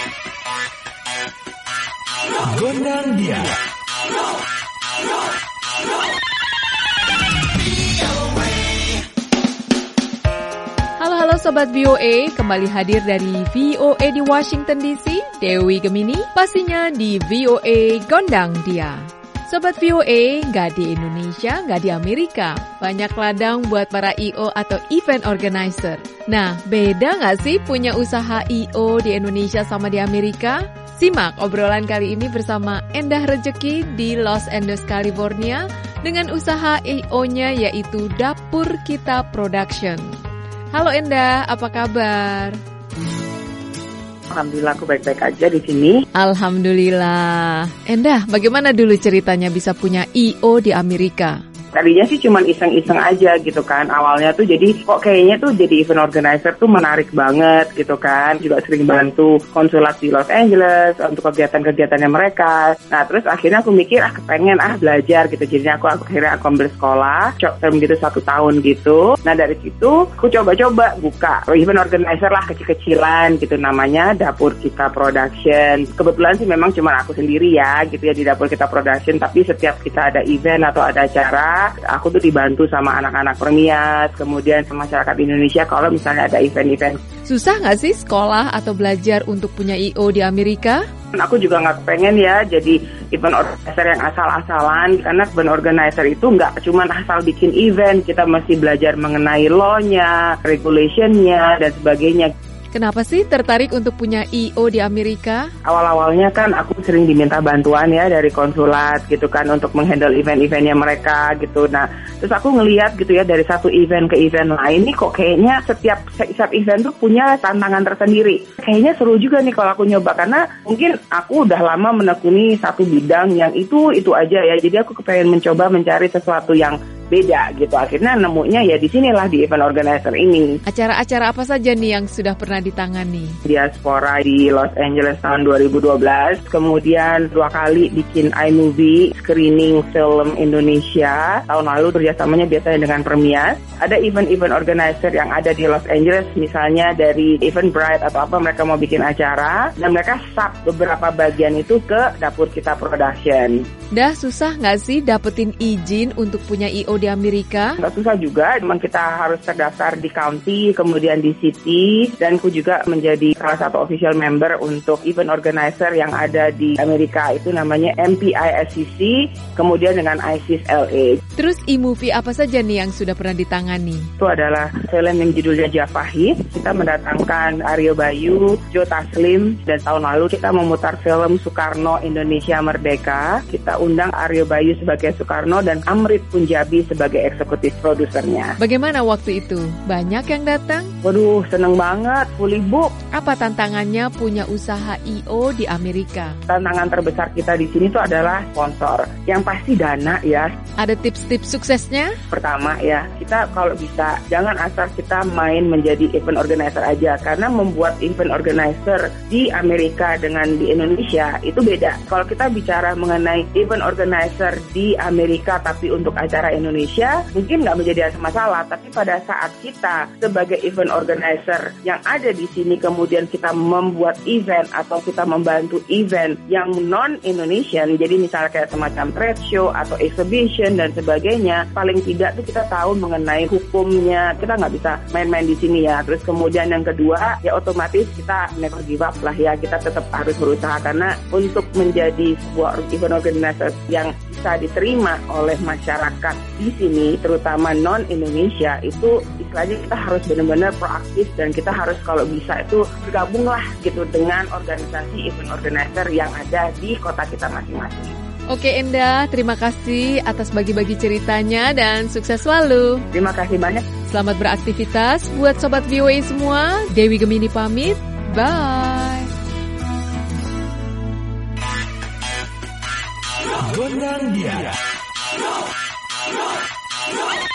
Gondang dia. Halo Sobat VOA, kembali hadir dari VOA di Washington DC, Dewi Gemini, pastinya di VOA Gondang Dia. Sobat VOA, nggak di Indonesia, nggak di Amerika. Banyak ladang buat para I.O. atau event organizer. Nah, beda nggak sih punya usaha I.O. di Indonesia sama di Amerika? Simak obrolan kali ini bersama Endah Rejeki di Los Angeles, California, dengan usaha I.O.-nya yaitu Dapur Kita Production. Halo Endah, apa kabar? Alhamdulillah aku baik-baik aja di sini. Alhamdulillah. Endah, bagaimana dulu ceritanya bisa punya I.O. di Amerika? Tadinya sih cuma iseng-iseng aja gitu kan. Awalnya tuh jadi kok kayaknya tuh jadi event organizer tuh menarik banget gitu kan. Juga sering bantu konsulat di Los Angeles untuk kegiatan-kegiatannya mereka. Nah terus akhirnya aku mikir kepengen belajar gitu. Jadi aku akhirnya ambil sekolah short term gitu 1 tahun gitu. Nah dari situ aku coba-coba buka event organizer lah kecil-kecilan gitu, namanya Dapur Kita Production. Kebetulan sih memang cuma aku sendiri ya gitu ya di Dapur Kita Production. Tapi setiap kita ada event atau ada acara, aku tuh dibantu sama anak-anak Permias, kemudian masyarakat Indonesia kalau misalnya ada event-event. Susah nggak sih sekolah atau belajar untuk punya I.O. di Amerika? Aku juga nggak pengen ya jadi event organizer yang asal-asalan, karena event organizer itu nggak cuma asal bikin event, kita mesti belajar mengenai law-nya, regulation-nya, dan sebagainya. Kenapa sih tertarik untuk punya I.O. di Amerika? Awal-awalnya kan aku sering diminta bantuan ya dari konsulat gitu kan untuk menghandle event-eventnya mereka gitu. Nah, terus aku ngelihat gitu ya dari satu event ke event lain nih kok kayaknya setiap event tuh punya tantangan tersendiri. Kayaknya seru juga nih kalau aku nyoba, karena mungkin aku udah lama menekuni satu bidang yang itu aja ya. Jadi aku kepengen mencoba mencari sesuatu yang beda gitu. Akhirnya nemunya ya di sinilah di event organizer ini. Acara-acara apa saja nih yang sudah pernah ditangani? Diaspora di Los Angeles tahun 2012, kemudian 2 kali bikin iMovie screening film Indonesia. Tahun lalu kerjasamanya biasanya dengan Permias. Ada event-event organizer yang ada di Los Angeles, misalnya dari Eventbrite atau apa, mereka mau bikin acara dan mereka sub beberapa bagian itu ke Dapur Kita Production. Dah susah nggak sih dapetin izin untuk punya I.O. di Amerika? Nggak susah juga, memang kita harus terdaftar di county, kemudian di city, dan aku juga menjadi salah satu official member untuk event organizer yang ada di Amerika, itu namanya MPISCC, kemudian dengan ISIS LA. Terus iMovie apa saja nih yang sudah pernah ditangani? Itu adalah film yang judulnya Javahid. Kita mendatangkan Aryo Bayu, Joe Taslim, dan tahun lalu kita memutar film Soekarno Indonesia Merdeka. Kita undang Aryo Bayu sebagai Soekarno dan Amrit Punjabi sebagai eksekutif produsernya. Bagaimana waktu itu? Banyak yang datang? Waduh, seneng banget, fully book. Apa tantangannya punya usaha I.O. di Amerika? Tantangan terbesar kita di sini tuh adalah sponsor. Yang pasti dana ya. Ada tips-tips suksesnya? Pertama ya, kita kalau bisa jangan asal kita main menjadi event organizer aja, karena membuat event organizer di Amerika dengan di Indonesia itu beda. Kalau kita bicara mengenai event organizer di Amerika tapi untuk acara Indonesia mungkin nggak menjadi masalah, tapi pada saat kita sebagai event organizer yang ada di sini kemudian kita membuat event atau kita membantu event yang non-Indonesian, jadi misalnya kayak semacam trade show atau exhibition dan sebagainya, paling tidak tuh kita tahu mengenai hukumnya, kita nggak bisa main-main di sini ya. Terus kemudian yang kedua ya otomatis kita never give up lah ya, kita tetap harus berusaha, karena untuk menjadi sebuah event organizer yang bisa diterima oleh masyarakat di sini terutama non-Indonesia itu istilahnya kita harus benar-benar proaktif, dan kita harus kalau bisa itu bergabunglah gitu dengan organisasi event organizer yang ada di kota kita masing-masing. Oke Endah, terima kasih atas bagi-bagi ceritanya dan sukses selalu. Terima kasih banyak. Selamat beraktivitas buat Sobat VOA semua. Dewi Gemini pamit. Bye. Gondang dia.